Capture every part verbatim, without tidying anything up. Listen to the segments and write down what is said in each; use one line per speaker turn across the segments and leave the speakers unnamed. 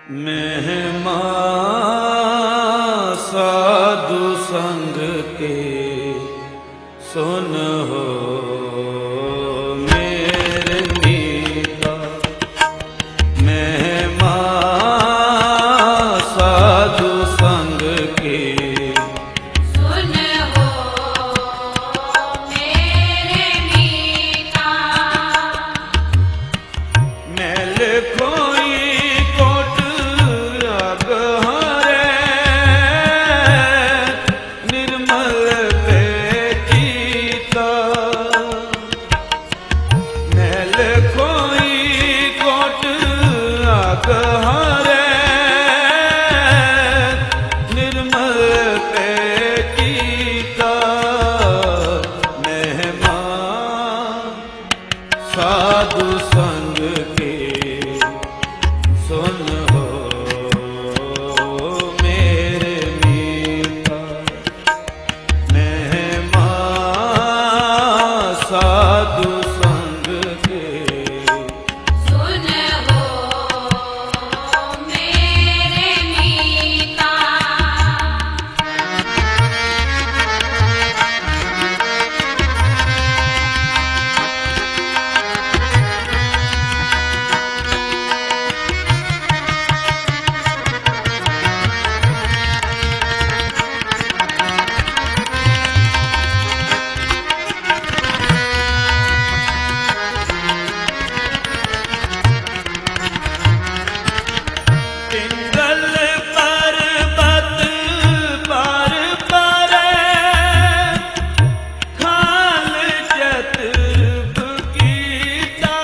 महिमा साधु संग के सुन हो मेरे मीता। महिमा साधु संग के
सुन हो मेरे मीता।
मैल खोई कोट अग हरे निर्मल पे कीता। मैल खोई कोट अग हरे निर्मल पे कीता। महिमा साधु संग के सुन हो मेरे मीता। महिमा साधु संग के
सुन हो मेरे मीता।
पिंगल पर्वत पर परे खाल जतब कीता।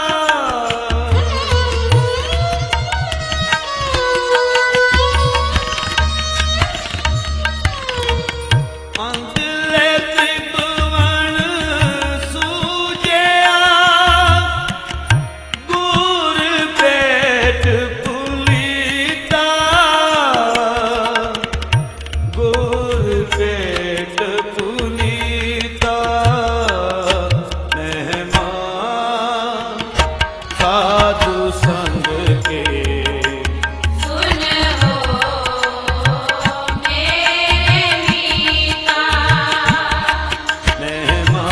अंधले त्रिभुवन सूझया गुर पेट पुलीता। गुर पेट पुलीता। महिमा साधु संग के
सुन हो मेरे मीता।
महिमा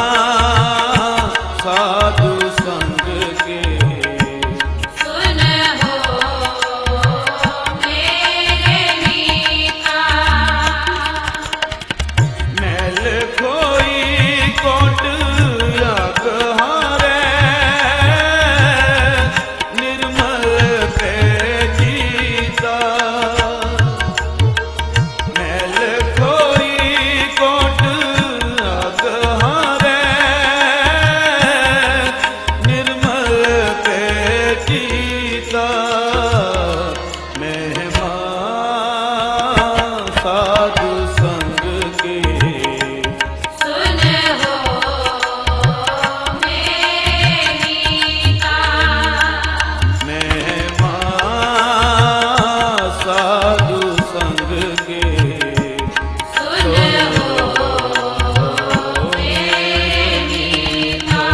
साधु संग के
सुन हो मेरे मीता।
मैल खोई कोट अग हरे निर्मल पे कीता। मैल खोई कोट अग हरे निर्मल पे कीता। महिमा साधु संग के
सुन हो मेरे मीता।
महिमा साधु संग के
सुन हो मेरे मीता।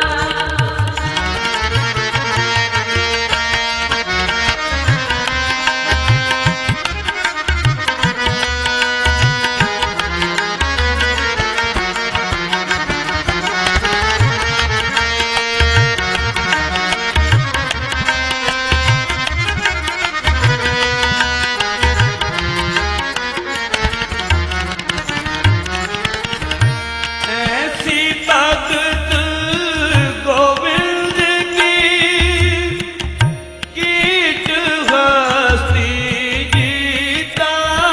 ऐसी भगत गोविंद की कीट हस्ती जीता।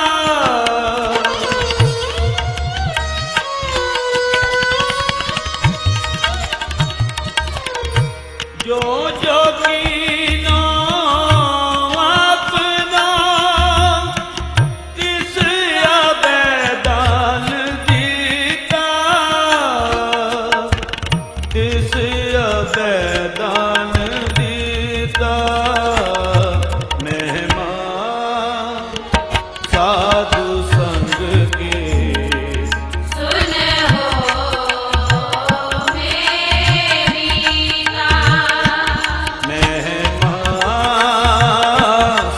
जो जोगीनो अपना तिस अबैदान दीता। तिस अबैदान दीता। महिमा साधु संग के
सुन हो मेरे मीता।
महिमा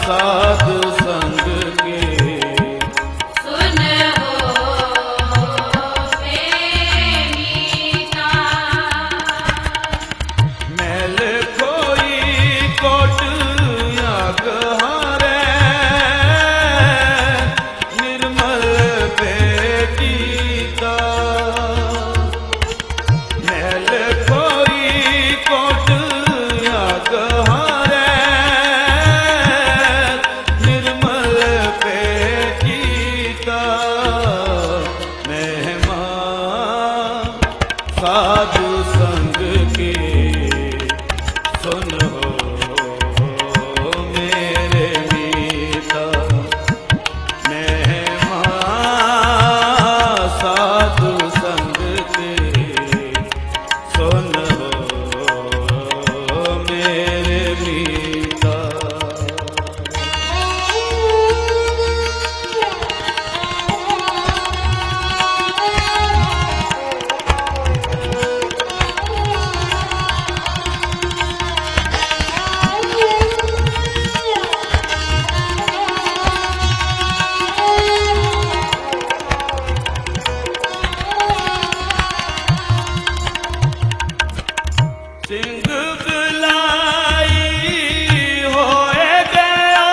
सिंह गलाई होए गया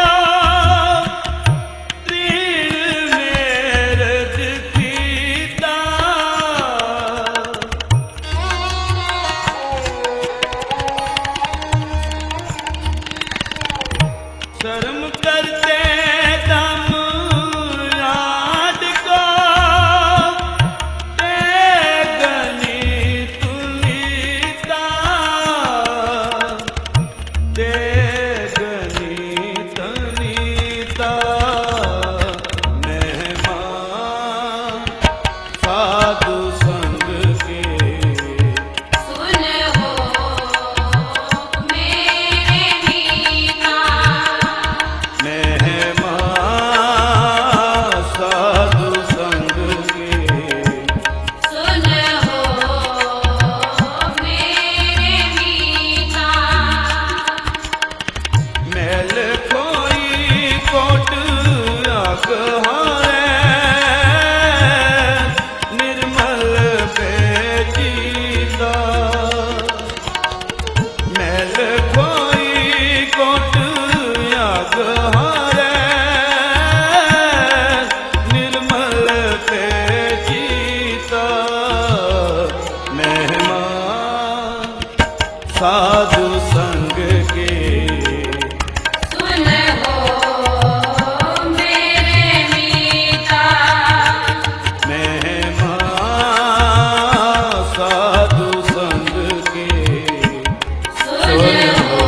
तृण मेरज कीता शर्म करते दम लाड को गनी तुनीता दे गनी तनीता मेहमान साधु संग के
सुन हो मेरे मीता
मेहमान साधु संग के
सुन हो मेरे मीता
मैल कोई कोट अगहारे निर्मल बेचीदा मैल कोई कोट अगहारे निर्मल बेचीदा मेहमान साधु संग के
सुन हो मेरे मीता
मेहमान साधु संग के
सुन हो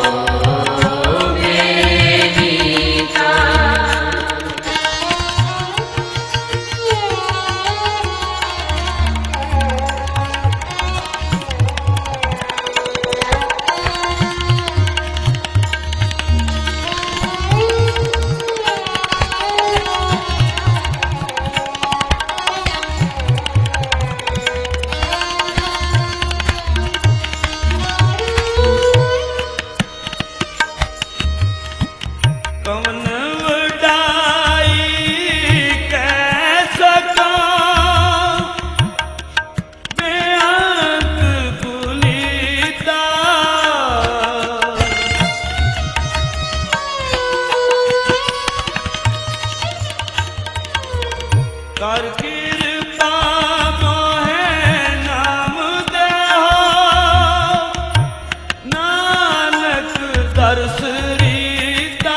मेरे मीता
कवन वडाई कह सका बेअंत गुनीता कर कृपा मोहे नाम देहो नानक दर्श रीता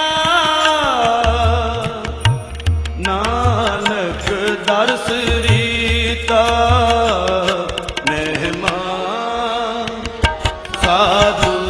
नानक दर्श रीता मेहमान साधु